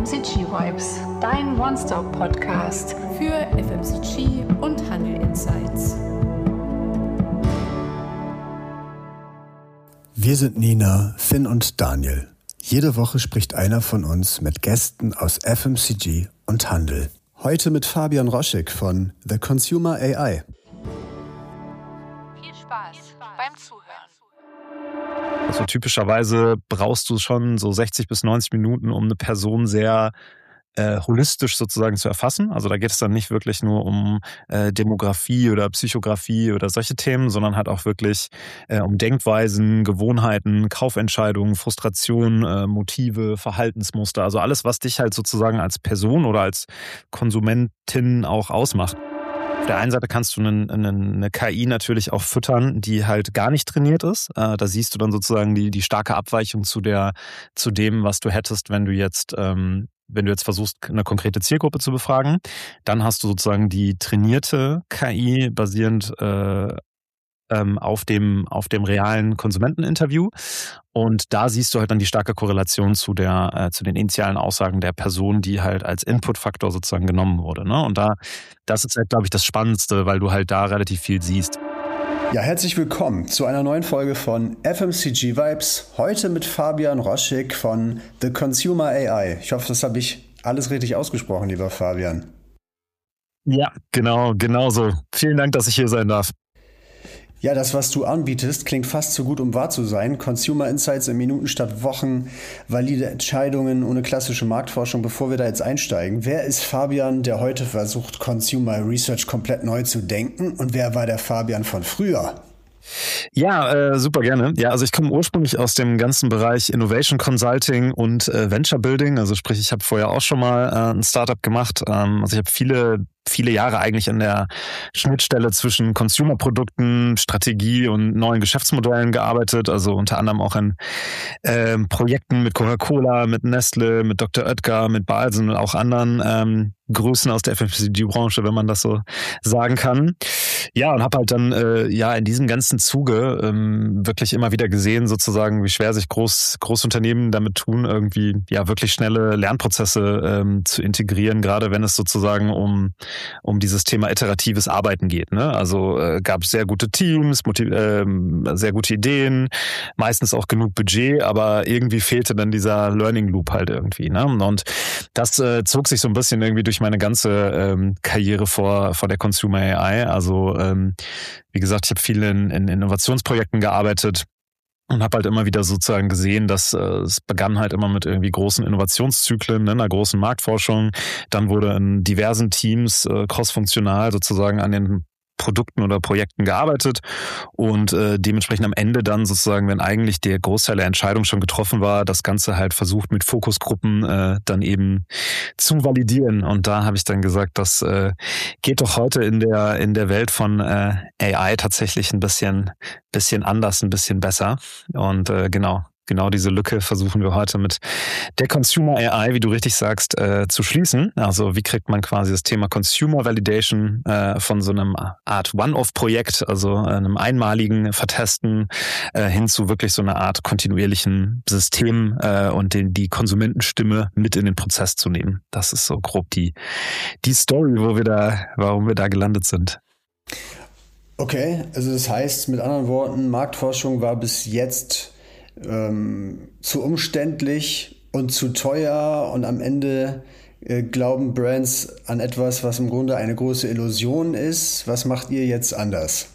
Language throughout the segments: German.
FMCG Vibes, dein One-Stop-Podcast für FMCG und Handel Insights. Wir sind Nina, Finn und Daniel. Jede Woche spricht einer von uns mit Gästen aus FMCG und Handel. Heute mit Fabian Roschek von The Consumer AI. Viel Spaß beim Zuhören. Also typischerweise brauchst du schon so 60 bis 90 Minuten, um eine Person sehr holistisch sozusagen zu erfassen. Also da geht es dann nicht wirklich nur um Demografie oder Psychografie oder solche Themen, sondern halt auch wirklich um Denkweisen, Gewohnheiten, Kaufentscheidungen, Frustration, Motive, Verhaltensmuster. Also alles, was dich halt sozusagen als Person oder als Konsumentin auch ausmacht. Auf der einen Seite kannst du eine KI natürlich auch füttern, die halt gar nicht trainiert ist. Da siehst du dann sozusagen die starke Abweichung zu dem, was du hättest, wenn du jetzt versuchst, eine konkrete Zielgruppe zu befragen. Dann hast du sozusagen die trainierte KI basierend auf dem realen Konsumenteninterview. Und da siehst du halt dann die starke Korrelation zu den initialen Aussagen der Person, die halt als Inputfaktor sozusagen genommen wurde. Ne? Und das ist halt, glaube ich, das Spannendste, weil du halt da relativ viel siehst. Ja, herzlich willkommen zu einer neuen Folge von FMCG Vibes. Heute mit Fabian Roschek von The Consumer AI. Ich hoffe, das habe ich alles richtig ausgesprochen, lieber Fabian. Ja, genau so. Vielen Dank, dass ich hier sein darf. Ja, das, was du anbietest, klingt fast zu gut, um wahr zu sein. Consumer Insights in Minuten statt Wochen, valide Entscheidungen ohne klassische Marktforschung. Bevor wir da jetzt einsteigen, wer ist Fabian, der heute versucht, Consumer Research komplett neu zu denken? Und wer war der Fabian von früher? Ja, super gerne. Ja, also ich komme ursprünglich aus dem ganzen Bereich Innovation Consulting und Venture Building. Also sprich, ich habe vorher auch schon mal ein Startup gemacht. Also ich habe viele Jahre eigentlich an der Schnittstelle zwischen Consumer-Produkten, Strategie und neuen Geschäftsmodellen gearbeitet. Also unter anderem auch in Projekten mit Coca-Cola, mit Nestle, mit Dr. Oetker, mit Balsen und auch anderen Größen aus der FMCG-Branche, wenn man das so sagen kann. Ja, und habe halt dann in diesem ganzen Zuge wirklich immer wieder gesehen, sozusagen, wie schwer sich Großunternehmen damit tun, irgendwie wirklich schnelle Lernprozesse zu integrieren, gerade wenn es sozusagen um dieses Thema iteratives Arbeiten geht. Ne? Also gab es sehr gute Teams, sehr gute Ideen, meistens auch genug Budget, aber irgendwie fehlte dann dieser Learning Loop halt irgendwie. Ne? Und das zog sich so ein bisschen irgendwie durch meine ganze Karriere vor der Consumer AI. Also wie gesagt, ich habe viel in Innovationsprojekten gearbeitet und habe halt immer wieder sozusagen gesehen, dass es begann halt immer mit irgendwie großen Innovationszyklen, ne, einer großen Marktforschung. Dann wurde in diversen Teams crossfunktional sozusagen an den Produkten oder Projekten gearbeitet und dementsprechend am Ende dann sozusagen, wenn eigentlich der Großteil der Entscheidung schon getroffen war, das Ganze halt versucht mit Fokusgruppen dann eben zu validieren. Und da habe ich dann gesagt, das geht doch heute in der Welt von AI tatsächlich ein bisschen anders, ein bisschen besser. Und Genau diese Lücke versuchen wir heute mit der Consumer AI, wie du richtig sagst, zu schließen. Also wie kriegt man quasi das Thema Consumer Validation von so einem Art One-Off-Projekt, also einem einmaligen Vertesten, hin zu wirklich so einer Art kontinuierlichen System und die Konsumentenstimme mit in den Prozess zu nehmen. Das ist so grob die Story, warum wir da gelandet sind. Okay, also das heißt mit anderen Worten, Marktforschung war bis jetzt zu umständlich und zu teuer und am Ende glauben Brands an etwas, was im Grunde eine große Illusion ist. Was macht ihr jetzt anders?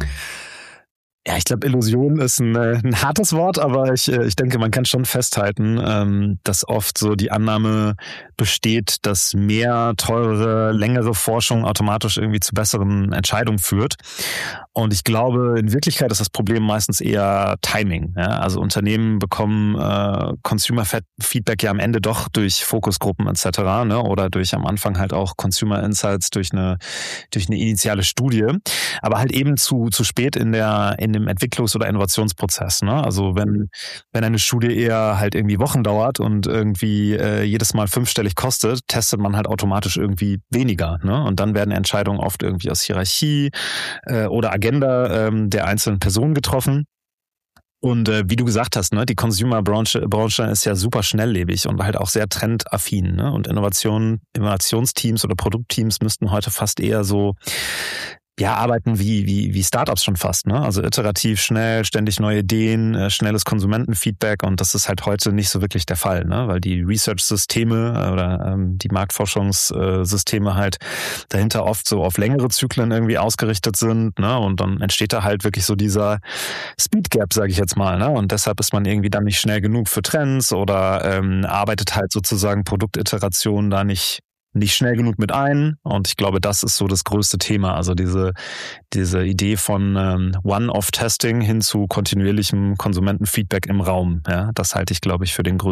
Ja, ich glaube, Illusion ist ein hartes Wort, aber ich denke, man kann schon festhalten, dass oft so die Annahme besteht, dass mehr, teurere, längere Forschung automatisch irgendwie zu besseren Entscheidungen führt. Und ich glaube, in Wirklichkeit ist das Problem meistens eher Timing. Ja? Also Unternehmen bekommen Consumer-Feedback ja am Ende doch durch Fokusgruppen etc. Ne? Oder durch am Anfang halt auch Consumer Insights durch eine initiale Studie, aber halt eben zu spät in dem Entwicklungs- oder Innovationsprozess. Ne? Also wenn eine Studie eher halt irgendwie Wochen dauert und irgendwie jedes Mal 5-stellig kostet, testet man halt automatisch irgendwie weniger. Ne? Und dann werden Entscheidungen oft irgendwie aus Hierarchie oder Agenda der einzelnen Personen getroffen. Und wie du gesagt hast, ne, die Consumer-Branche ist ja super schnelllebig und halt auch sehr trendaffin. Ne? Und Innovationsteams oder Produktteams müssten heute fast eher so arbeiten wie Startups schon fast, ne? Also iterativ, schnell, ständig neue Ideen, schnelles Konsumentenfeedback, und das ist halt heute nicht so wirklich der Fall, ne? Weil die Research-Systeme oder die Marktforschungssysteme halt dahinter oft so auf längere Zyklen irgendwie ausgerichtet sind, ne? Und dann entsteht da halt wirklich so dieser Speed Gap, sage ich jetzt mal, ne? Und deshalb ist man irgendwie dann nicht schnell genug für Trends oder arbeitet halt sozusagen Produktiterationen da nicht schnell genug mit ein, und ich glaube, das ist so das größte Thema. Also diese Idee von One-Off-Testing hin zu kontinuierlichem Konsumentenfeedback im Raum. Ja, das halte ich, glaube ich, für die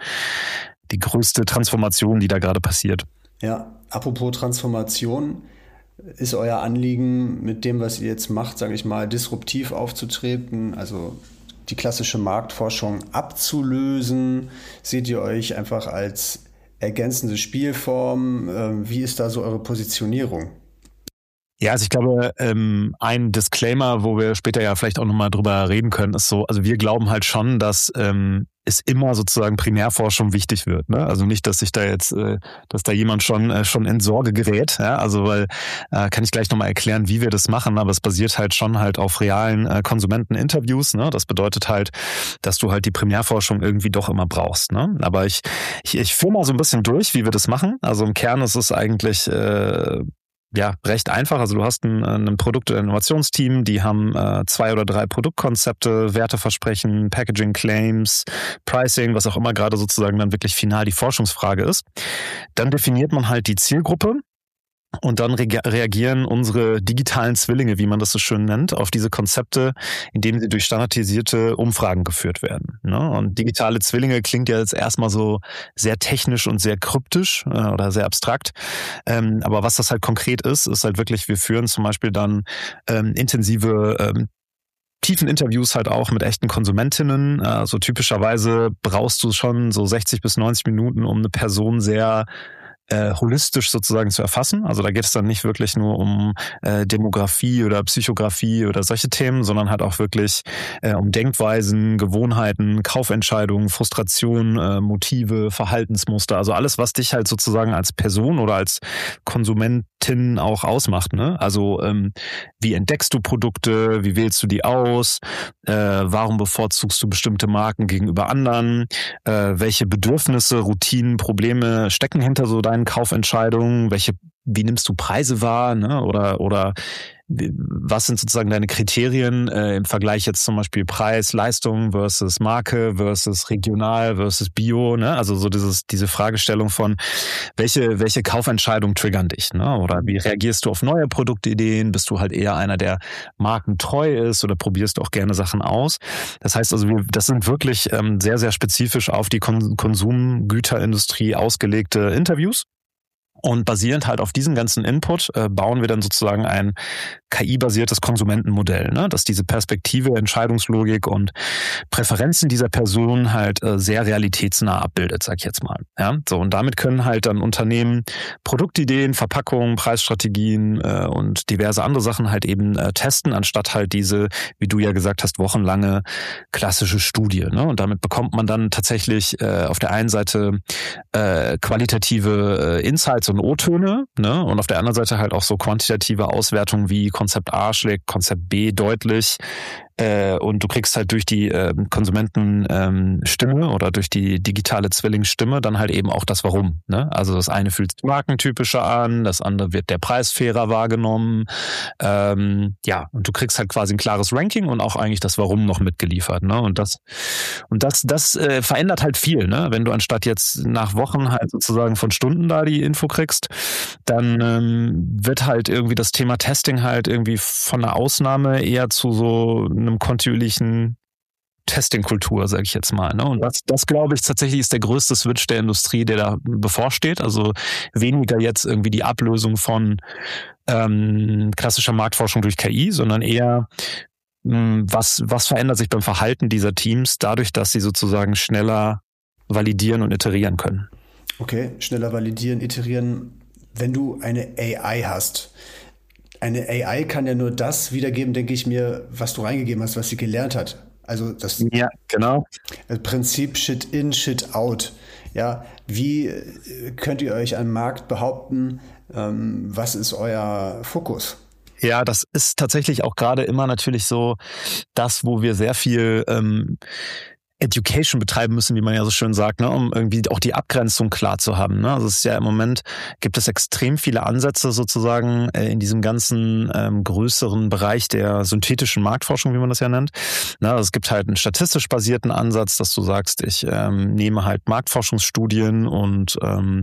größte Transformation, die da gerade passiert. Ja, apropos Transformation, ist euer Anliegen mit dem, was ihr jetzt macht, sage ich mal, disruptiv aufzutreten, also die klassische Marktforschung abzulösen? Seht ihr euch einfach als ergänzende Spielform? Wie ist da so eure Positionierung? Ja, also ich glaube, ein Disclaimer, wo wir später ja vielleicht auch nochmal drüber reden können, ist so, also wir glauben halt schon, dass es immer sozusagen Primärforschung wichtig wird. Ne? Also nicht, dass sich da jetzt, dass da jemand schon in Sorge gerät. Ja? Also weil, kann ich gleich nochmal erklären, wie wir das machen, aber es basiert halt schon halt auf realen Konsumenteninterviews. Ne? Das bedeutet halt, dass du halt die Primärforschung irgendwie doch immer brauchst. Ne? Aber ich führe mal so ein bisschen durch, wie wir das machen. Also im Kern ist es eigentlich recht einfach. Also du hast ein Produkt- oder Innovationsteam, die haben 2 oder 3 Produktkonzepte, Werteversprechen, Packaging Claims, Pricing, was auch immer gerade sozusagen dann wirklich final die Forschungsfrage ist. Dann definiert man halt die Zielgruppe. Und dann reagieren unsere digitalen Zwillinge, wie man das so schön nennt, auf diese Konzepte, indem sie durch standardisierte Umfragen geführt werden. Und digitale Zwillinge klingt ja jetzt erstmal so sehr technisch und sehr kryptisch oder sehr abstrakt. Aber was das halt konkret ist halt wirklich, wir führen zum Beispiel dann intensive tiefen Interviews halt auch mit echten Konsumentinnen. Also typischerweise brauchst du schon so 60 bis 90 Minuten, um eine Person sehr holistisch sozusagen zu erfassen. Also da geht es dann nicht wirklich nur um Demografie oder Psychografie oder solche Themen, sondern halt auch wirklich um Denkweisen, Gewohnheiten, Kaufentscheidungen, Frustration, Motive, Verhaltensmuster. Also alles, was dich halt sozusagen als Person oder als Konsumentin auch ausmacht. Ne? Also wie entdeckst du Produkte, wie wählst du die aus, warum bevorzugst du bestimmte Marken gegenüber anderen, welche Bedürfnisse, Routinen, Probleme stecken hinter so deinen Kaufentscheidungen, wie nimmst du Preise wahr, ne? Oder was sind sozusagen deine Kriterien im Vergleich jetzt zum Beispiel Preis, Leistung versus Marke versus regional versus Bio, ne? Also so diese Fragestellung von welche Kaufentscheidungen triggern dich, ne? Oder wie reagierst du auf neue Produktideen? Bist du halt eher einer, der markentreu ist, oder probierst du auch gerne Sachen aus? Das heißt also, das sind wirklich sehr, sehr spezifisch auf die Konsumgüterindustrie ausgelegte Interviews. Und basierend halt auf diesem ganzen Input bauen wir dann sozusagen ein KI-basiertes Konsumentenmodell, ne? Das diese Perspektive, Entscheidungslogik und Präferenzen dieser Person halt sehr realitätsnah abbildet, sag ich jetzt mal. Ja? So, und damit können halt dann Unternehmen Produktideen, Verpackungen, Preisstrategien und diverse andere Sachen halt eben testen, anstatt halt diese, wie du ja gesagt hast, wochenlange klassische Studie. Ne? Und damit bekommt man dann tatsächlich auf der einen Seite qualitative Insights und O-Töne, ne? Und auf der anderen Seite halt auch so quantitative Auswertungen wie Konzept A schlägt Konzept B deutlich. Und du kriegst halt durch die Konsumentenstimme oder durch die digitale Zwillingsstimme dann halt eben auch das Warum. Ne? Also das eine fühlt sich markentypischer an, das andere wird der Preis fairer wahrgenommen. Und du kriegst halt quasi ein klares Ranking und auch eigentlich das Warum noch mitgeliefert. Ne? Und das verändert halt viel. Ne? Wenn du anstatt jetzt nach Wochen halt sozusagen von Stunden da die Info kriegst, dann wird halt irgendwie das Thema Testing halt irgendwie von einer Ausnahme eher zu so einem kontinuierlichen Testing-Kultur, sage ich jetzt mal. Ne? Und das glaube ich tatsächlich ist der größte Switch der Industrie, der da bevorsteht. Also weniger jetzt irgendwie die Ablösung von klassischer Marktforschung durch KI, sondern eher was verändert sich beim Verhalten dieser Teams dadurch, dass sie sozusagen schneller validieren und iterieren können. Okay, schneller validieren, iterieren. Wenn du eine AI hast, eine AI kann ja nur das wiedergeben, denke ich mir, was du reingegeben hast, was sie gelernt hat. Also das genau. Prinzip Shit in, Shit out. Ja, wie könnt ihr euch am Markt behaupten? Was ist euer Fokus? Ja, das ist tatsächlich auch gerade immer natürlich so das, wo wir sehr viel Education betreiben müssen, wie man ja so schön sagt, ne, um irgendwie auch die Abgrenzung klar zu haben. Ne? Also es ist ja im Moment, gibt es extrem viele Ansätze sozusagen in diesem ganzen größeren Bereich der synthetischen Marktforschung, wie man das ja nennt. Na, also es gibt halt einen statistisch basierten Ansatz, dass du sagst, ich nehme halt Marktforschungsstudien und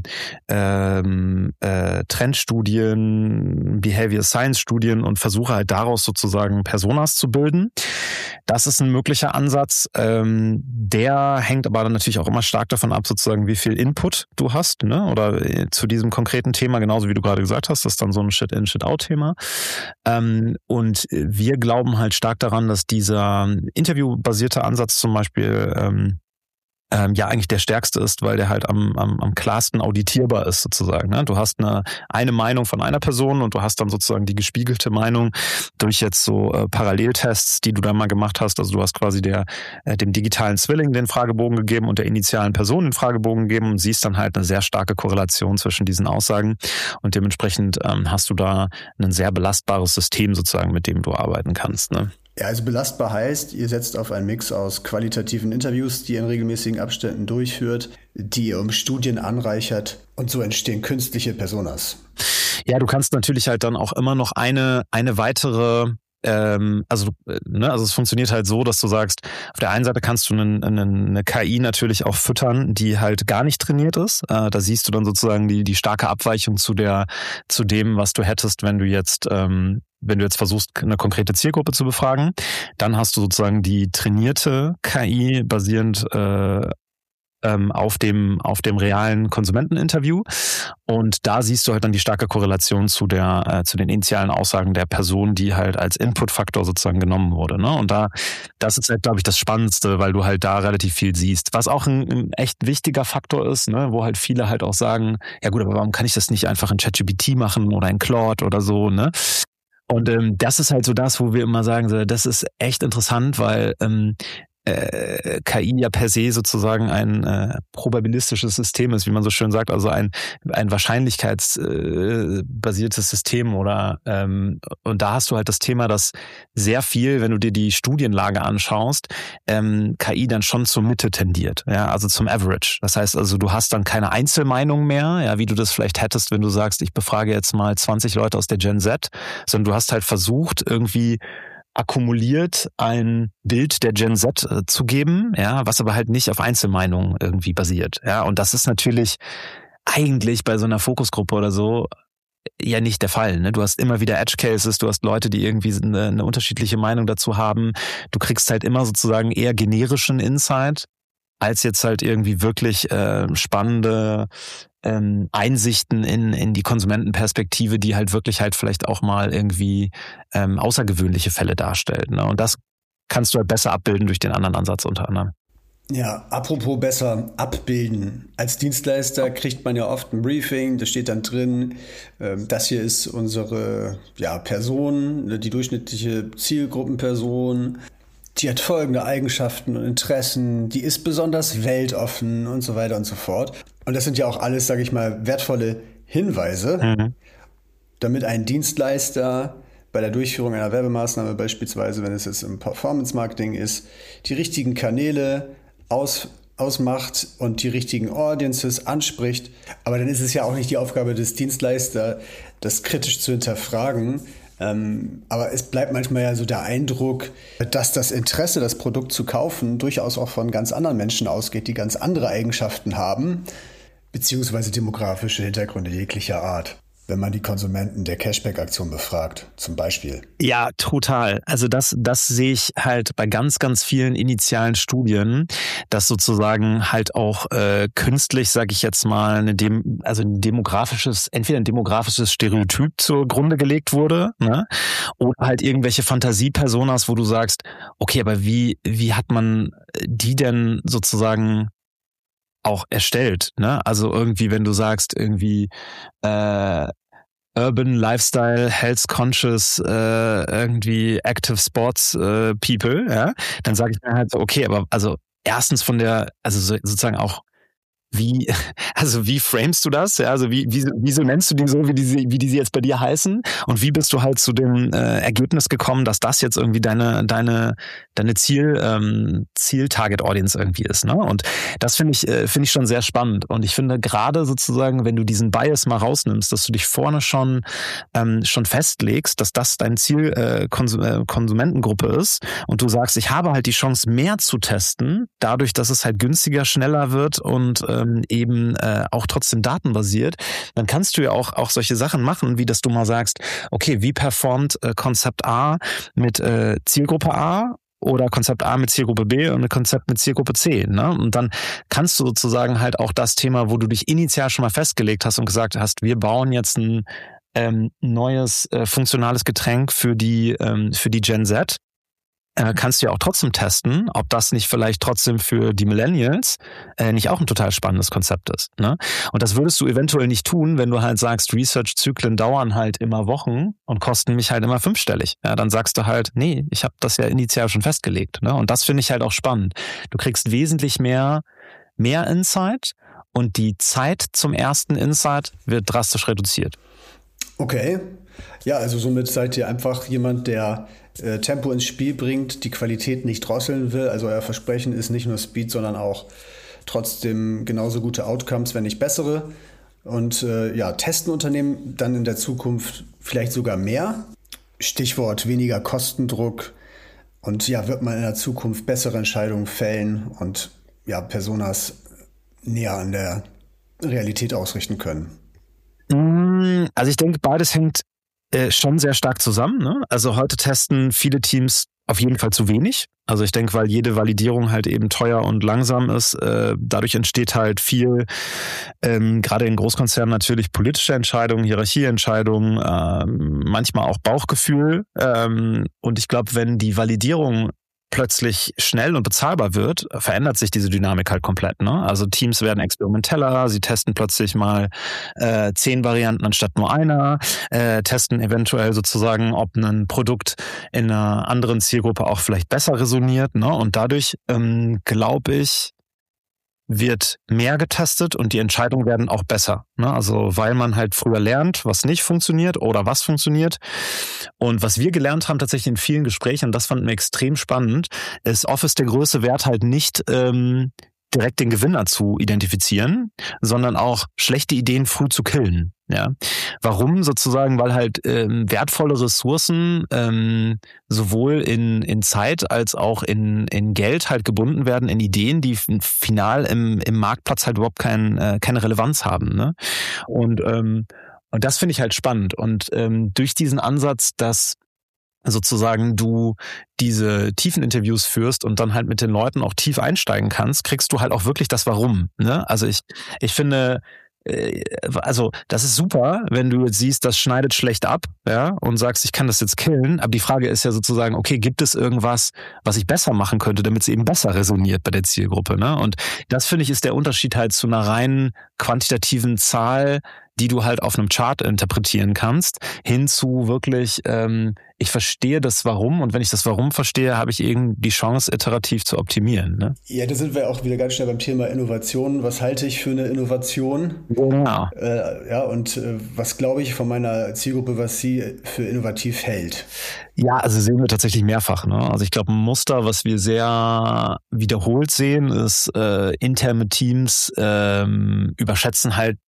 Trendstudien, Behavior Science Studien und versuche halt daraus sozusagen Personas zu bilden. Das ist ein möglicher Ansatz. Der hängt aber dann natürlich auch immer stark davon ab, sozusagen, wie viel Input du hast, ne? Oder zu diesem konkreten Thema, genauso wie du gerade gesagt hast, das ist dann so ein Shit-in, Shit-out-Thema. Und wir glauben halt stark daran, dass dieser interviewbasierte Ansatz zum Beispiel ja eigentlich der stärkste ist, weil der halt am klarsten auditierbar ist sozusagen. Ne? Du hast eine Meinung von einer Person und du hast dann sozusagen die gespiegelte Meinung durch jetzt so Paralleltests, die du dann mal gemacht hast. Also du hast quasi dem digitalen Zwilling den Fragebogen gegeben und der initialen Person den Fragebogen gegeben und siehst dann halt eine sehr starke Korrelation zwischen diesen Aussagen und dementsprechend hast du da ein sehr belastbares System sozusagen, mit dem du arbeiten kannst. Ne? Ja, also belastbar heißt, ihr setzt auf einen Mix aus qualitativen Interviews, die ihr in regelmäßigen Abständen durchführt, die ihr um Studien anreichert und so entstehen künstliche Personas. Ja, du kannst natürlich halt dann auch immer noch eine weitere also es funktioniert halt so, dass du sagst, auf der einen Seite kannst du eine KI natürlich auch füttern, die halt gar nicht trainiert ist. Da siehst du dann sozusagen die starke Abweichung zu dem, was du hättest, wenn du jetzt versuchst, eine konkrete Zielgruppe zu befragen. Dann hast du sozusagen die trainierte KI basierend auf dem realen Konsumenteninterview und da siehst du halt dann die starke Korrelation zu den initialen Aussagen der Person, die halt als Inputfaktor sozusagen genommen wurde, ne? Und das ist halt, glaube ich, das Spannendste, weil du halt da relativ viel siehst. Was auch ein echt wichtiger Faktor ist, ne, wo halt viele halt auch sagen, ja gut, aber warum kann ich das nicht einfach in ChatGPT machen oder in Claude oder so, ne? Und das ist halt so das, wo wir immer sagen, so, das ist echt interessant, weil KI ja per se sozusagen ein probabilistisches System ist, wie man so schön sagt, also ein wahrscheinlichkeitsbasiertes System oder und da hast du halt das Thema, dass sehr viel, wenn du dir die Studienlage anschaust, KI dann schon zur Mitte tendiert, ja, also zum Average. Das heißt also, du hast dann keine Einzelmeinung mehr, ja, wie du das vielleicht hättest, wenn du sagst, ich befrage jetzt mal 20 Leute aus der Gen Z, sondern du hast halt versucht, irgendwie akkumuliert ein Bild der Gen Z zu geben, ja, was aber halt nicht auf Einzelmeinungen irgendwie basiert, ja, und das ist natürlich eigentlich bei so einer Fokusgruppe oder so ja nicht der Fall, ne? Du hast immer wieder Edge Cases, du hast Leute, die irgendwie eine unterschiedliche Meinung dazu haben, du kriegst halt immer sozusagen eher generischen Insight, als jetzt halt irgendwie wirklich spannende Einsichten in die Konsumentenperspektive, die halt wirklich halt vielleicht auch mal irgendwie außergewöhnliche Fälle darstellt. Ne? Und das kannst du halt besser abbilden durch den anderen Ansatz unter anderem. Ja, apropos besser abbilden. Als Dienstleister kriegt man ja oft ein Briefing, da steht dann drin, das hier ist unsere Person, die durchschnittliche Zielgruppenperson. Die hat folgende Eigenschaften und Interessen, die ist besonders weltoffen und so weiter und so fort. Und das sind ja auch alles, sage ich mal, wertvolle Hinweise, damit ein Dienstleister bei der Durchführung einer Werbemaßnahme, beispielsweise wenn es jetzt im Performance-Marketing ist, die richtigen Kanäle ausmacht und die richtigen Audiences anspricht. Aber dann ist es ja auch nicht die Aufgabe des Dienstleisters, das kritisch zu hinterfragen. Aber es bleibt manchmal ja so der Eindruck, dass das Interesse, das Produkt zu kaufen, durchaus auch von ganz anderen Menschen ausgeht, die ganz andere Eigenschaften haben, beziehungsweise demografische Hintergründe jeglicher Art. Wenn man die Konsumenten der Cashback-Aktion befragt, zum Beispiel. Ja, total. Also das sehe ich halt bei ganz, ganz vielen initialen Studien, dass sozusagen halt auch künstlich, sage ich jetzt mal, entweder ein demografisches Stereotyp zugrunde gelegt wurde, ne? Oder halt irgendwelche Fantasiepersonas, wo du sagst, okay, aber wie hat man die denn sozusagen auch erstellt, ne? Also irgendwie, wenn du sagst, irgendwie Urban Lifestyle, Health Conscious, irgendwie Active Sports People, ja, dann sage ich mir halt so, okay, aber also erstens sozusagen auch wie framest du das? Ja, also wieso nennst du die so, wie die sie jetzt bei dir heißen? Und wie bist du halt zu dem Ergebnis gekommen, dass das jetzt irgendwie deine Ziel-Target-Audience irgendwie ist, ne? Und das finde ich schon sehr spannend. Und ich finde gerade sozusagen, wenn du diesen Bias mal rausnimmst, dass du dich vorne schon festlegst, dass das dein Ziel Konsumentengruppe ist und du sagst, ich habe halt die Chance, mehr zu testen, dadurch, dass es halt günstiger, schneller wird und eben auch trotzdem datenbasiert, dann kannst du ja auch solche Sachen machen, wie dass du mal sagst, okay, wie performt Konzept A mit Zielgruppe A oder Konzept A mit Zielgruppe B und ein Konzept mit Zielgruppe C, ne? Und dann kannst du sozusagen halt auch das Thema, wo du dich initial schon mal festgelegt hast und gesagt hast, wir bauen jetzt ein neues funktionales Getränk für die Gen Z, kannst du ja auch trotzdem testen, ob das nicht vielleicht trotzdem für die Millennials nicht auch ein total spannendes Konzept ist, ne? Und das würdest du eventuell nicht tun, wenn du halt sagst, Research-Zyklen dauern halt immer Wochen und kosten mich halt immer 5-stellig. Ja, dann sagst du halt, nee, ich habe das ja initial schon festgelegt, ne? Und das finde ich halt auch spannend. Du kriegst wesentlich mehr Insight und die Zeit zum ersten Insight wird drastisch reduziert. Okay. Ja, also somit seid ihr einfach jemand, der Tempo ins Spiel bringt, die Qualität nicht drosseln will. Also euer Versprechen ist nicht nur Speed, sondern auch trotzdem genauso gute Outcomes, wenn nicht bessere. Und testen Unternehmen dann in der Zukunft vielleicht sogar mehr. Stichwort weniger Kostendruck. Und ja, wird man in der Zukunft bessere Entscheidungen fällen und ja, Personas näher an der Realität ausrichten können. Also ich denke, beides hängt schon sehr stark zusammen, ne? Also heute testen viele Teams auf jeden Fall zu wenig. Also ich denke, weil jede Validierung halt eben teuer und langsam ist, dadurch entsteht halt viel, gerade in Großkonzernen natürlich politische Entscheidungen, Hierarchieentscheidungen, manchmal auch Bauchgefühl. Und ich glaube, wenn die Validierung plötzlich schnell und bezahlbar wird, verändert sich diese Dynamik halt komplett, ne? Also Teams werden experimenteller, sie testen plötzlich mal 10 Varianten anstatt nur einer, testen eventuell sozusagen, ob ein Produkt in einer anderen Zielgruppe auch vielleicht besser resoniert, ne? Und dadurch, glaube ich, wird mehr getestet und die Entscheidungen werden auch besser, ne? Also weil man halt früher lernt, was nicht funktioniert oder was funktioniert. Und was wir gelernt haben tatsächlich in vielen Gesprächen, und das fanden wir extrem spannend, ist, oft ist der größte Wert halt nicht direkt den Gewinner zu identifizieren, sondern auch schlechte Ideen früh zu killen. Ja, warum sozusagen? Weil halt wertvolle Ressourcen sowohl in Zeit als auch in Geld halt gebunden werden in Ideen, die final im Marktplatz halt überhaupt keine Relevanz haben, ne? Und das finde ich halt spannend. Und durch diesen Ansatz, dass sozusagen du diese tiefen Interviews führst und dann halt mit den Leuten auch tief einsteigen kannst, kriegst du halt auch wirklich das Warum, ne? Also ich finde, also das ist super, wenn du jetzt siehst, das schneidet schlecht ab, ja, und sagst, ich kann das jetzt killen, aber die Frage ist ja sozusagen, okay, gibt es irgendwas, was ich besser machen könnte, damit es eben besser resoniert bei der Zielgruppe, ne? Und das, finde ich, ist der Unterschied halt zu einer rein quantitativen Zahl, die du halt auf einem Chart interpretieren kannst, hin zu wirklich, ich verstehe das Warum, und wenn ich das Warum verstehe, habe ich eben die Chance, iterativ zu optimieren, ne? Ja, da sind wir auch wieder ganz schnell beim Thema Innovation. Was halte ich für eine Innovation? Genau. Was glaube ich von meiner Zielgruppe, was sie für innovativ hält? Ja, also sehen wir tatsächlich mehrfach, ne? Also ich glaube, ein Muster, was wir sehr wiederholt sehen, ist interne Teams überschätzen halt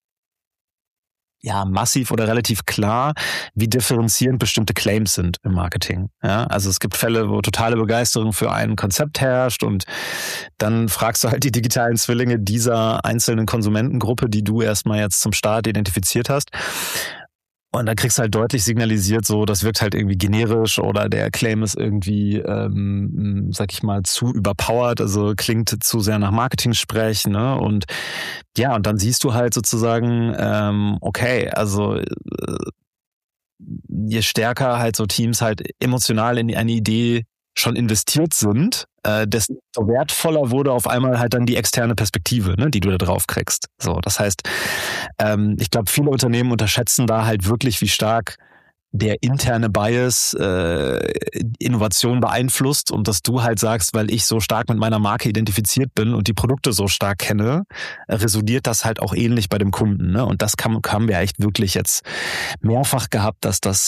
ja massiv oder relativ klar, wie differenzierend bestimmte Claims sind im Marketing. Ja, also es gibt Fälle, wo totale Begeisterung für ein Konzept herrscht, und dann fragst du halt die digitalen Zwillinge dieser einzelnen Konsumentengruppe, die du erstmal jetzt zum Start identifiziert hast. Und dann kriegst du halt deutlich signalisiert, so, das wirkt halt irgendwie generisch oder der Claim ist irgendwie, sag ich mal, zu überpowered, also klingt zu sehr nach Marketing-Sprech, ne? Und ja, und dann siehst du halt sozusagen, okay, also je stärker halt so Teams halt emotional in eine Idee schon investiert sind, desto wertvoller wurde auf einmal halt dann die externe Perspektive, ne, die du da drauf kriegst. So, das heißt, ich glaube, viele Unternehmen unterschätzen da halt wirklich, wie stark der interne Bias Innovation beeinflusst und dass du halt sagst, weil ich so stark mit meiner Marke identifiziert bin und die Produkte so stark kenne, resoniert das halt auch ähnlich bei dem Kunden. Ne? Und das haben wir echt wirklich jetzt mehrfach gehabt,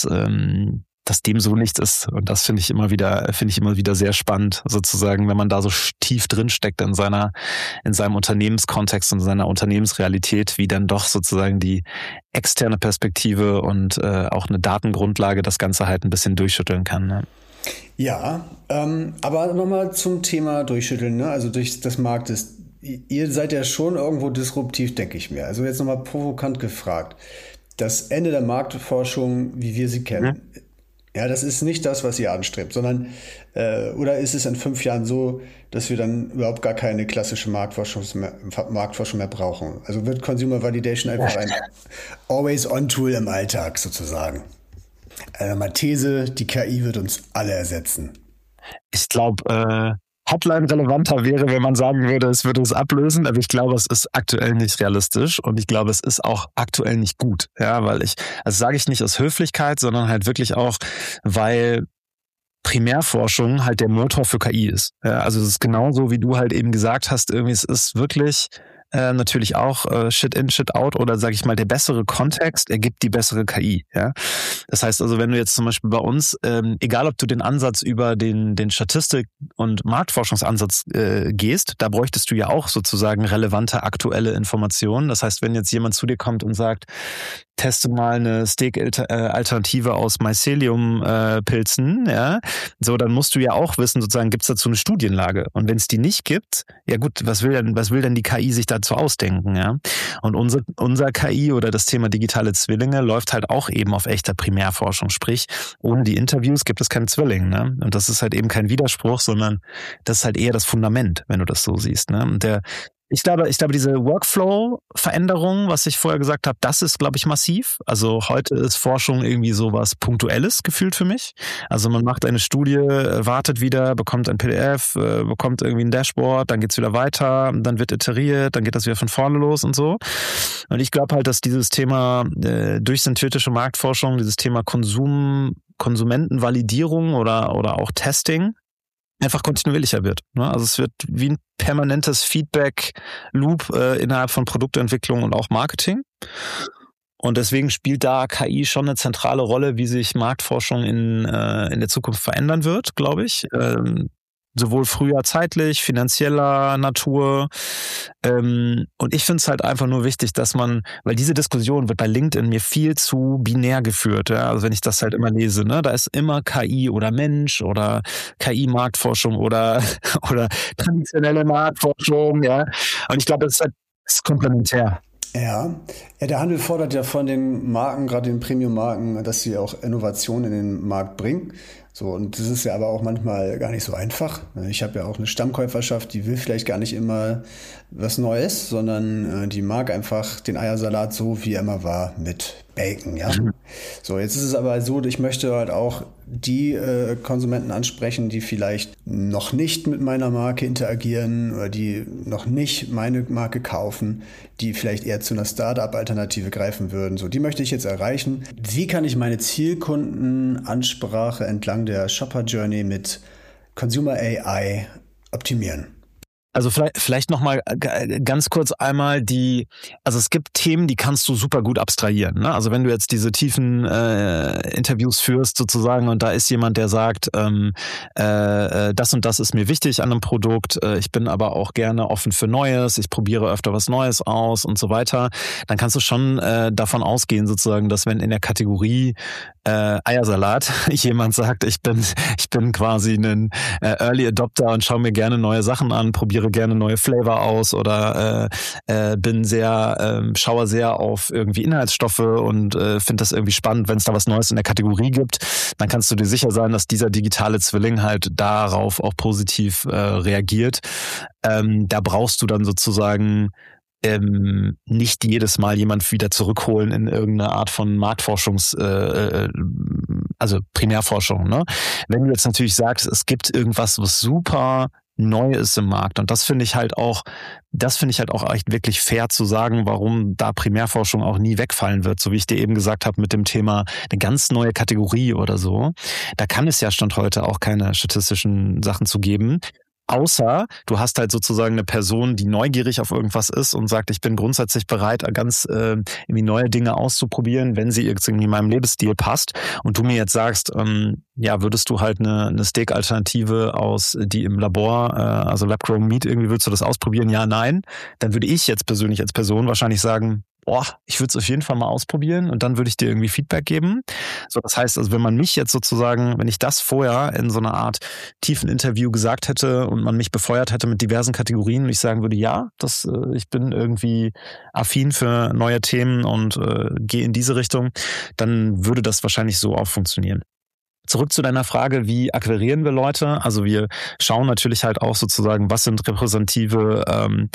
dass dem so nicht ist. Und das finde ich immer wieder sehr spannend, sozusagen, wenn man da so tief drin steckt in seinem Unternehmenskontext und seiner Unternehmensrealität, wie dann doch sozusagen die externe Perspektive und auch eine Datengrundlage das Ganze halt ein bisschen durchschütteln kann. Ne? Ja, aber nochmal zum Thema Durchschütteln, ne? Also durch das Marktes. Ihr seid ja schon irgendwo disruptiv, denke ich mir. Also jetzt nochmal provokant gefragt. Das Ende der Marktforschung, wie wir sie kennen, ja, das ist nicht das, was ihr anstrebt, sondern oder ist es in 5 Jahren so, dass wir dann überhaupt gar keine klassische Marktforschung mehr brauchen? Also wird Consumer Validation einfach ein Always-on-Tool im Alltag sozusagen? Also mal These, die KI wird uns alle ersetzen. Ich glaube, Hotline relevanter wäre, wenn man sagen würde, es würde es ablösen, aber ich glaube, es ist aktuell nicht realistisch und ich glaube, es ist auch aktuell nicht gut, ja, weil also sage ich nicht aus Höflichkeit, sondern halt wirklich auch, weil Primärforschung halt der Motor für KI ist. Ja, also es ist genauso, wie du halt eben gesagt hast, irgendwie es ist wirklich natürlich auch Shit in, Shit out oder sage ich mal, der bessere Kontext ergibt die bessere KI. Ja? Das heißt also, wenn du jetzt zum Beispiel bei uns, egal ob du den Ansatz über den Statistik- und Marktforschungsansatz gehst, da bräuchtest du ja auch sozusagen relevante aktuelle Informationen. Das heißt, wenn jetzt jemand zu dir kommt und sagt, teste mal eine Steak-Alternative aus Mycelium-Pilzen, ja, so, dann musst du ja auch wissen, sozusagen, gibt es dazu eine Studienlage? Und wenn es die nicht gibt, ja gut, was will denn die KI sich dazu ausdenken, ja? Und unser KI oder das Thema digitale Zwillinge läuft halt auch eben auf echter Primärforschung, sprich, ohne die Interviews gibt es keinen Zwilling, ne? Und das ist halt eben kein Widerspruch, sondern das ist halt eher das Fundament, wenn du das so siehst, ne? Und ich glaube, diese Workflow-Veränderung, was ich vorher gesagt habe, das ist, glaube ich, massiv. Also heute ist Forschung irgendwie so was Punktuelles gefühlt für mich. Also man macht eine Studie, wartet wieder, bekommt ein PDF, bekommt irgendwie ein Dashboard, dann geht's wieder weiter, dann wird iteriert, dann geht das wieder von vorne los und so. Und ich glaube halt, dass dieses Thema durch synthetische Marktforschung, dieses Thema Konsumentenvalidierung oder auch Testing einfach kontinuierlicher wird. Also es wird wie ein permanentes Feedback-Loop innerhalb von Produktentwicklung und auch Marketing. Und deswegen spielt da KI schon eine zentrale Rolle, wie sich Marktforschung in der Zukunft verändern wird, glaube ich. Sowohl früher zeitlich, finanzieller Natur. Und ich finde es halt einfach nur wichtig, dass weil diese Diskussion wird bei LinkedIn mir viel zu binär geführt. Ja? Also wenn ich das halt immer lese, ne, da ist immer KI oder Mensch oder KI-Marktforschung oder traditionelle Marktforschung, ja. Und ich glaube, das ist komplementär. Ja, der Handel fordert ja von den Marken, gerade den Premium-Marken, dass sie auch Innovationen in den Markt bringen. So, und das ist ja aber auch manchmal gar nicht so einfach. Ich habe ja auch eine Stammkäuferschaft, die will vielleicht gar nicht immer was Neues, sondern die mag einfach den Eiersalat so, wie er immer war, mit Bacon, ja. So, jetzt ist es aber so, ich möchte halt auch die Konsumenten ansprechen, die vielleicht noch nicht mit meiner Marke interagieren oder die noch nicht meine Marke kaufen, die vielleicht eher zu einer Startup-Alternative greifen würden. So, die möchte ich jetzt erreichen. Wie kann ich meine Zielkundenansprache entlang der Shopper Journey mit Consumer AI optimieren? Also vielleicht nochmal ganz kurz einmal also es gibt Themen, die kannst du super gut abstrahieren. Ne? Also wenn du jetzt diese tiefen Interviews führst sozusagen und da ist jemand, der sagt, das und das ist mir wichtig an einem Produkt, ich bin aber auch gerne offen für Neues, ich probiere öfter was Neues aus und so weiter, dann kannst du schon davon ausgehen sozusagen, dass wenn in der Kategorie Eiersalat jemand sagt, ich bin quasi ein Early Adopter und schaue mir gerne neue Sachen an, probiere gerne neue Flavor aus oder schaue sehr auf irgendwie Inhaltsstoffe und finde das irgendwie spannend, wenn es da was Neues in der Kategorie gibt, dann kannst du dir sicher sein, dass dieser digitale Zwilling halt darauf auch positiv reagiert. Da brauchst du dann sozusagen nicht jedes Mal jemand wieder zurückholen in irgendeine Art von Marktforschungsarbeit, also Primärforschung, ne? Wenn du jetzt natürlich sagst, es gibt irgendwas, was super neu ist im Markt, und das finde ich halt auch echt wirklich fair zu sagen, warum da Primärforschung auch nie wegfallen wird, so wie ich dir eben gesagt habe mit dem Thema eine ganz neue Kategorie oder so. Da kann es ja Stand heute auch keine statistischen Sachen zu geben. Außer du hast halt sozusagen eine Person, die neugierig auf irgendwas ist und sagt, ich bin grundsätzlich bereit, ganz irgendwie neue Dinge auszuprobieren, wenn sie irgendwie in meinem Lebensstil passt. Und du mir jetzt sagst, würdest du halt eine Steak-Alternative die im Labor, also Lab-Grown Meat, irgendwie würdest du das ausprobieren? Ja, nein. Dann würde ich jetzt persönlich als Person wahrscheinlich sagen, ich würde es auf jeden Fall mal ausprobieren und dann würde ich dir irgendwie Feedback geben. So, das heißt, also wenn man mich jetzt sozusagen, wenn ich das vorher in so einer Art tiefen Interview gesagt hätte und man mich befeuert hätte mit diversen Kategorien und ich sagen würde, ja, ich bin irgendwie affin für neue Themen und gehe in diese Richtung, dann würde das wahrscheinlich so auch funktionieren. Zurück zu deiner Frage, wie akquirieren wir Leute? Also wir schauen natürlich halt auch sozusagen, was sind repräsentative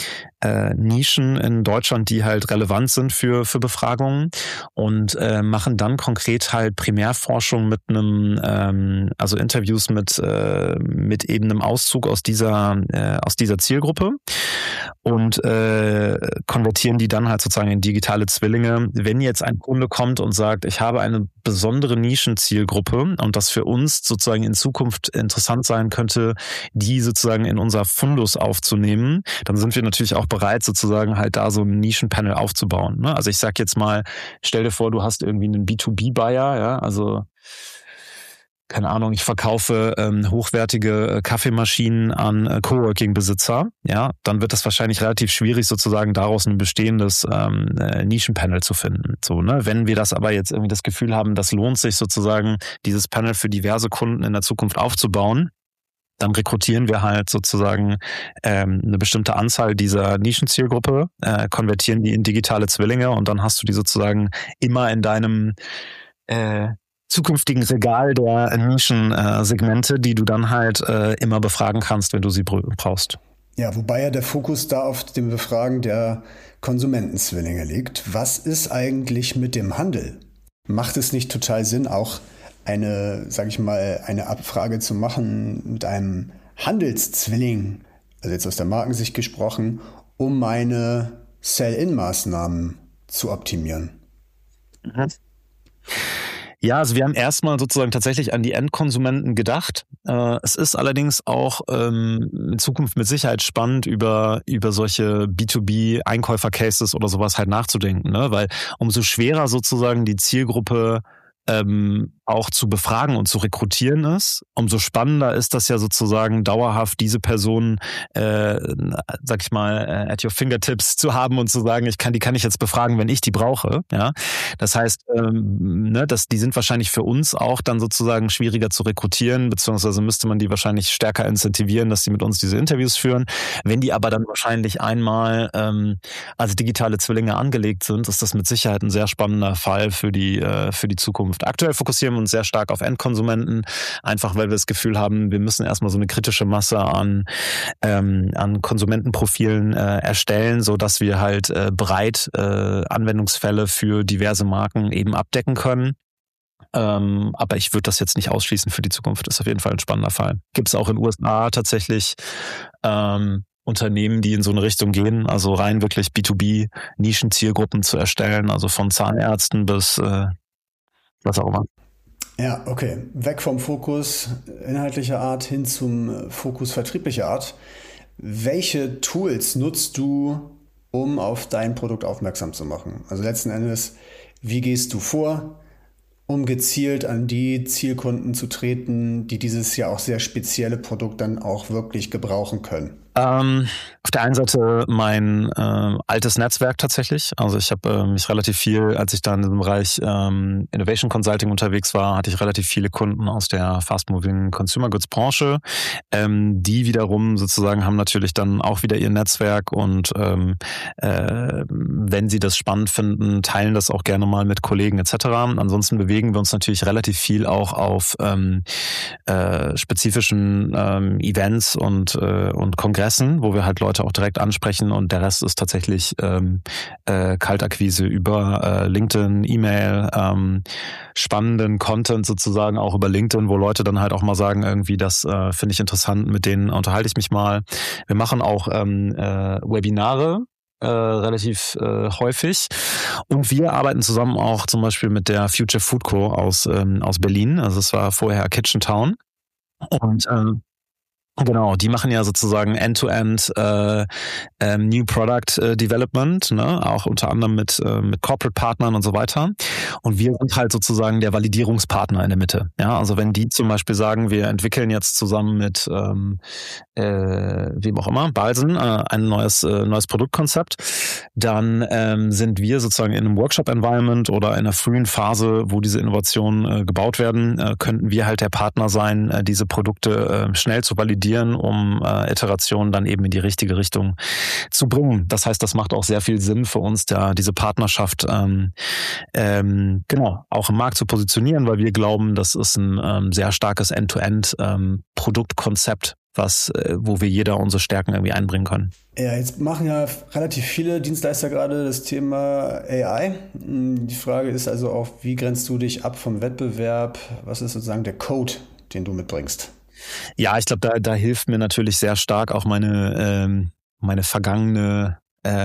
Nischen in Deutschland, die halt relevant sind für Befragungen, und machen dann konkret halt Primärforschung mit also Interviews mit eben einem Auszug aus dieser Zielgruppe und konvertieren die dann halt sozusagen in digitale Zwillinge. Wenn jetzt ein Kunde kommt und sagt, ich habe eine besondere Nischenzielgruppe und das für uns sozusagen in Zukunft interessant sein könnte, die sozusagen in unser Fundus aufzunehmen, dann sind wir natürlich auch bereit, sozusagen halt da so ein Nischenpanel aufzubauen. Ne? Also ich sag jetzt mal, stell dir vor, du hast irgendwie einen B2B-Buyer, ja, also keine Ahnung, ich verkaufe hochwertige Kaffeemaschinen an Coworking-Besitzer, ja, dann wird das wahrscheinlich relativ schwierig, sozusagen daraus ein bestehendes Nischenpanel zu finden. So, ne? Wenn wir das aber jetzt irgendwie das Gefühl haben, das lohnt sich sozusagen, dieses Panel für diverse Kunden in der Zukunft aufzubauen, dann rekrutieren wir halt sozusagen eine bestimmte Anzahl dieser Nischenzielgruppe, konvertieren die in digitale Zwillinge und dann hast du die sozusagen immer in deinem zukünftigen Regal der Nischensegmente, die du dann halt immer befragen kannst, wenn du sie brauchst. Ja, wobei ja der Fokus da auf dem Befragen der Konsumentenzwillinge liegt. Was ist eigentlich mit dem Handel? Macht es nicht total Sinn, auch eine Abfrage zu machen mit einem Handelszwilling, also jetzt aus der Markensicht gesprochen, um meine Sell-in-Maßnahmen zu optimieren? Mhm. Ja, also wir haben erstmal sozusagen tatsächlich an die Endkonsumenten gedacht. Es ist allerdings auch in Zukunft mit Sicherheit spannend, über solche B2B-Einkäufer-Cases oder sowas halt nachzudenken, ne? Weil umso schwerer sozusagen die Zielgruppe auch zu befragen und zu rekrutieren ist, umso spannender ist das ja sozusagen dauerhaft diese Personen, sag ich mal, at your fingertips zu haben und zu sagen, die kann ich jetzt befragen, wenn ich die brauche. Ja, das heißt, die sind wahrscheinlich für uns auch dann sozusagen schwieriger zu rekrutieren, beziehungsweise müsste man die wahrscheinlich stärker incentivieren, dass sie mit uns diese Interviews führen. Wenn die aber dann wahrscheinlich einmal als digitale Zwillinge angelegt sind, ist das mit Sicherheit ein sehr spannender Fall für die Zukunft. Aktuell fokussieren wir uns sehr stark auf Endkonsumenten, einfach weil wir das Gefühl haben, wir müssen erstmal so eine kritische Masse an Konsumentenprofilen erstellen, so dass wir halt breit Anwendungsfälle für diverse Marken eben abdecken können. Aber ich würde das jetzt nicht ausschließen für die Zukunft. Das ist auf jeden Fall ein spannender Fall. Gibt es auch in den USA tatsächlich Unternehmen, die in so eine Richtung gehen, also rein wirklich B2B-Nischenzielgruppen zu erstellen, also von Zahnärzten bis was auch immer. Ja, okay. Weg vom Fokus inhaltlicher Art hin zum Fokus vertrieblicher Art. Welche Tools nutzt du, um auf dein Produkt aufmerksam zu machen? Also letzten Endes, wie gehst du vor, um gezielt an die Zielkunden zu treten, die dieses ja auch sehr spezielle Produkt dann auch wirklich gebrauchen können? Auf der einen Seite mein altes Netzwerk tatsächlich. Also ich habe mich relativ viel, als ich da in diesem Bereich Innovation Consulting unterwegs war, hatte ich relativ viele Kunden aus der Fast-Moving Consumer Goods Branche. Die wiederum sozusagen haben natürlich dann auch wieder ihr Netzwerk und wenn sie das spannend finden, teilen das auch gerne mal mit Kollegen etc. Ansonsten bewegen wir uns natürlich relativ viel auch auf spezifischen Events und Kongressen dessen, wo wir halt Leute auch direkt ansprechen und der Rest ist tatsächlich Kaltakquise über LinkedIn, E-Mail, spannenden Content sozusagen auch über LinkedIn, wo Leute dann halt auch mal sagen, irgendwie, das finde ich interessant, mit denen unterhalte ich mich mal. Wir machen auch Webinare, relativ häufig. Und wir arbeiten zusammen auch zum Beispiel mit der Future Food Co. aus Berlin. Also es war vorher Kitchen Town. Und genau, die machen ja sozusagen End-to-End New Product Development, ne? Auch unter anderem mit Corporate-Partnern und so weiter. Und wir sind halt sozusagen der Validierungspartner in der Mitte. Ja, also wenn die zum Beispiel sagen, wir entwickeln jetzt zusammen mit wem auch immer, Balsen, ein neues Produktkonzept, dann sind wir sozusagen in einem Workshop-Environment oder in einer frühen Phase, wo diese Innovationen gebaut werden, könnten wir halt der Partner sein, diese Produkte schnell zu validieren, um Iterationen dann eben in die richtige Richtung zu bringen. Das heißt, das macht auch sehr viel Sinn für uns, da diese Partnerschaft genau auch im Markt zu positionieren, weil wir glauben, das ist ein sehr starkes End-to-End Produktkonzept, wo wir jeder unsere Stärken irgendwie einbringen können. Ja, jetzt machen ja relativ viele Dienstleister gerade das Thema AI. Die Frage ist also auch, wie grenzt du dich ab vom Wettbewerb? Was ist sozusagen der Code, den du mitbringst? Ja, ich glaube, da hilft mir natürlich sehr stark auch meine vergangenen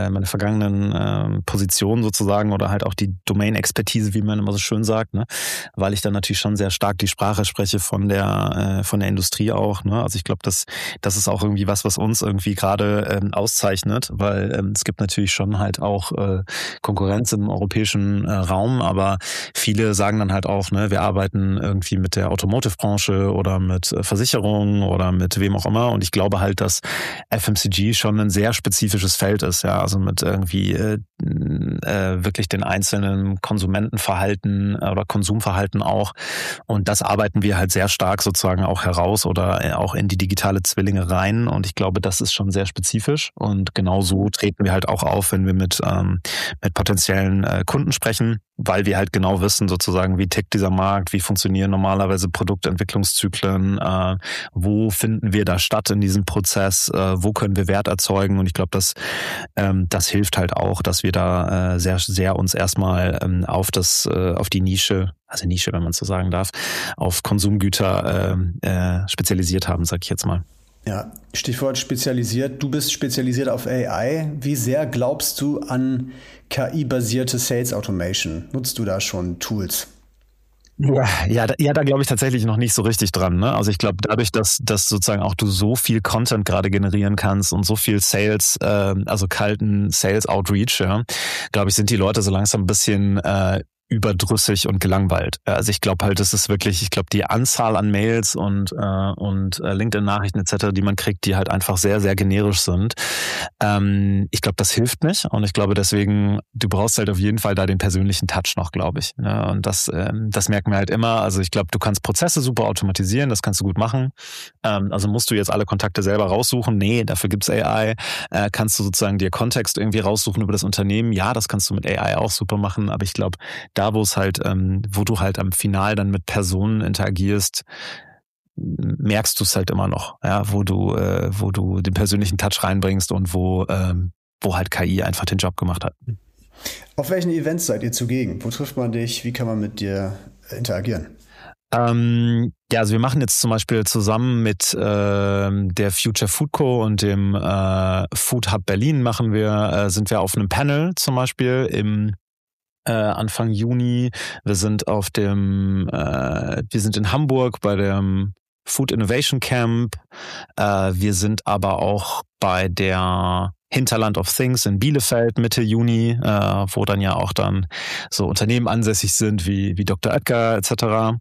Positionen sozusagen oder halt auch die Domain-Expertise, wie man immer so schön sagt, ne? Weil ich dann natürlich schon sehr stark die Sprache spreche von der Industrie auch, ne? Also ich glaube, das ist auch irgendwie was uns irgendwie gerade auszeichnet, weil es gibt natürlich schon halt auch Konkurrenz im europäischen Raum, aber viele sagen dann halt auch, ne, wir arbeiten irgendwie mit der Automotive-Branche oder mit Versicherungen oder mit wem auch immer und ich glaube halt, dass FMCG schon ein sehr spezifisches Feld ist, ja, also mit irgendwie wirklich den einzelnen Konsumentenverhalten oder Konsumverhalten auch. Und das arbeiten wir halt sehr stark sozusagen auch heraus oder auch in die digitale Zwillinge rein. Und ich glaube, das ist schon sehr spezifisch. Und genau so treten wir halt auch auf, wenn wir mit potenziellen Kunden sprechen, weil wir halt genau wissen sozusagen, wie tickt dieser Markt, wie funktionieren normalerweise Produktentwicklungszyklen, wo finden wir da statt in diesem Prozess, wo können wir Wert erzeugen. Und ich glaube, das hilft halt auch, dass wir da sehr, sehr uns erstmal auf die Nische, also Nische, wenn man so sagen darf, auf Konsumgüter spezialisiert haben, sag ich jetzt mal. Ja, Stichwort spezialisiert. Du bist spezialisiert auf AI. Wie sehr glaubst du an KI-basierte Sales Automation? Nutzt du da schon Tools? Ja, da glaube ich tatsächlich noch nicht so richtig dran. Ne? Also ich glaube, dadurch, dass sozusagen auch du so viel Content gerade generieren kannst und so viel Sales, also kalten Sales Outreach, ja, glaube ich, sind die Leute so langsam ein bisschen überdrüssig und gelangweilt. Also ich glaube halt, das ist wirklich, ich glaube, die Anzahl an Mails und LinkedIn-Nachrichten etc., die man kriegt, die halt einfach sehr, sehr generisch sind. Ich glaube, das hilft nicht und ich glaube deswegen, du brauchst halt auf jeden Fall da den persönlichen Touch noch, glaube ich. Ja, und das merken wir halt immer. Also ich glaube, du kannst Prozesse super automatisieren, das kannst du gut machen. Also musst du jetzt alle Kontakte selber raussuchen? Nee, dafür gibt's AI. Kannst du sozusagen dir Kontext irgendwie raussuchen über das Unternehmen? Ja, das kannst du mit AI auch super machen, aber ich glaube, da wo es halt, wo du halt am Final dann mit Personen interagierst, merkst du es halt immer noch, ja, wo du den persönlichen Touch reinbringst und wo halt KI einfach den Job gemacht hat. Auf welchen Events seid ihr zugegen? Wo trifft man dich? Wie kann man mit dir interagieren? Ja, also wir machen jetzt zum Beispiel zusammen mit der Future Food Co. und dem Food Hub Berlin sind wir auf einem Panel zum Beispiel im Anfang Juni. Wir sind in Hamburg bei dem Food Innovation Camp. Wir sind aber auch bei der Hinterland of Things in Bielefeld Mitte Juni, wo dann ja auch dann so Unternehmen ansässig sind wie Dr. Oetker etc.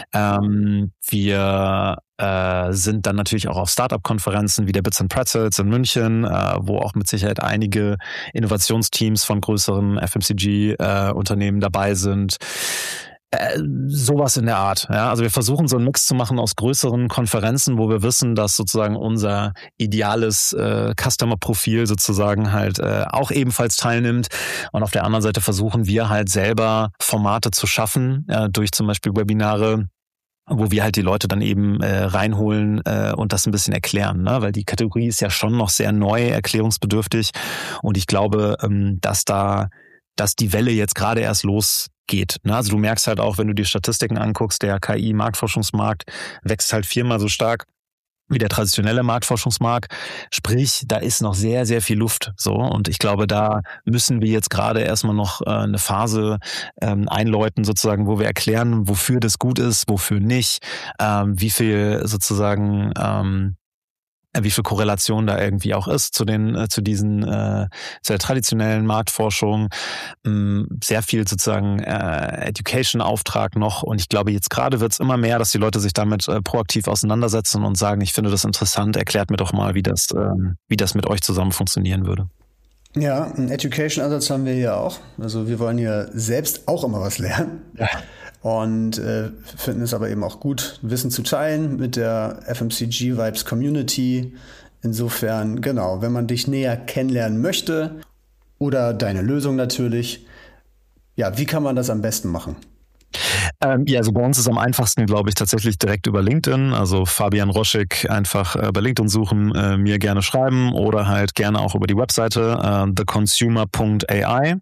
Wir sind dann natürlich auch auf Startup-Konferenzen wie der Bits & Pretzels in München, wo auch mit Sicherheit einige Innovationsteams von größeren FMCG-Unternehmen dabei sind. Sowas in der Art. Ja, also wir versuchen so einen Mix zu machen aus größeren Konferenzen, wo wir wissen, dass sozusagen unser ideales Customer-Profil sozusagen halt auch ebenfalls teilnimmt. Und auf der anderen Seite versuchen wir halt selber Formate zu schaffen, durch zum Beispiel Webinare, wo wir halt die Leute dann eben reinholen und das ein bisschen erklären, ne? Weil die Kategorie ist ja schon noch sehr neu, erklärungsbedürftig und ich glaube, dass die Welle jetzt gerade erst losgeht. Ne? Also du merkst halt auch, wenn du die Statistiken anguckst, der KI-Marktforschungsmarkt wächst halt 4-mal so stark wie der traditionelle Marktforschungsmarkt. Sprich, da ist noch sehr, sehr viel Luft. So, und ich glaube, da müssen wir jetzt gerade erstmal noch eine Phase einläuten, sozusagen, wo wir erklären, wofür das gut ist, wofür nicht, wie viel sozusagen wie viel Korrelation da irgendwie auch ist zu der traditionellen Marktforschung, sehr viel sozusagen Education-Auftrag noch und ich glaube, jetzt gerade wird es immer mehr, dass die Leute sich damit proaktiv auseinandersetzen und sagen, ich finde das interessant, erklärt mir doch mal, wie das mit euch zusammen funktionieren würde. Ja, einen Education-Ansatz haben wir hier auch. Also wir wollen hier selbst auch immer was lernen. Ja. Und finden es aber eben auch gut, Wissen zu teilen mit der FMCG Vibes Community. Insofern, genau, wenn man dich näher kennenlernen möchte oder deine Lösung natürlich, ja, wie kann man das am besten machen? Ja, also bei uns ist am einfachsten, glaube ich, tatsächlich direkt über LinkedIn. Also Fabian Roschek einfach bei LinkedIn suchen, mir gerne schreiben oder halt gerne auch über die Webseite theconsumer.ai.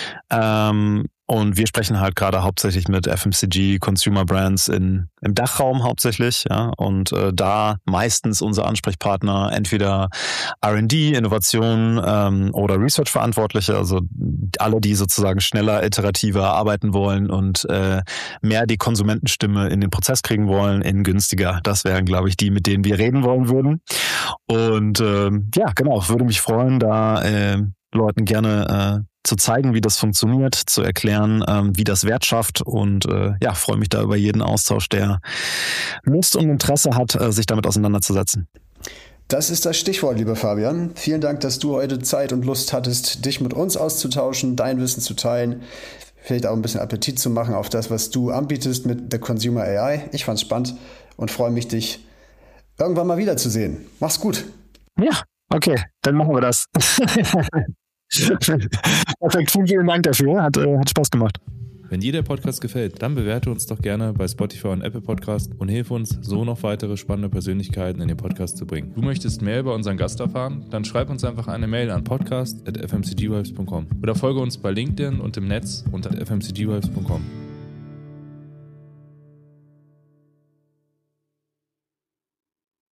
Und wir sprechen halt gerade hauptsächlich mit FMCG Consumer Brands im Dachraum hauptsächlich, ja. Und da meistens unser Ansprechpartner entweder R&D, Innovation oder Research-Verantwortliche, also alle, die sozusagen schneller, iterativer arbeiten wollen und mehr die Konsumentenstimme in den Prozess kriegen wollen, in günstiger. Das wären, glaube ich, die, mit denen wir reden wollen würden. Und ja, genau, würde mich freuen, da Leuten gerne zu zeigen, wie das funktioniert, zu erklären, wie das Wert schafft und ja, freue mich da über jeden Austausch, der Lust und Interesse hat, sich damit auseinanderzusetzen. Das ist das Stichwort, lieber Fabian. Vielen Dank, dass du heute Zeit und Lust hattest, dich mit uns auszutauschen, dein Wissen zu teilen, vielleicht auch ein bisschen Appetit zu machen auf das, was du anbietest mit The Consumer AI. Ich fand's spannend und freue mich, dich irgendwann mal wiederzusehen. Mach's gut. Ja, okay, dann machen wir das. Perfekt, vielen Dank dafür, hat Spaß gemacht. Wenn dir der Podcast gefällt, dann bewerte uns doch gerne bei Spotify und Apple Podcast und hilf uns, so noch weitere spannende Persönlichkeiten in den Podcast zu bringen. Du möchtest mehr über unseren Gast erfahren? Dann schreib uns einfach eine Mail an podcast@fmcgvibes.com oder folge uns bei LinkedIn und im Netz unter fmcgvibes.com.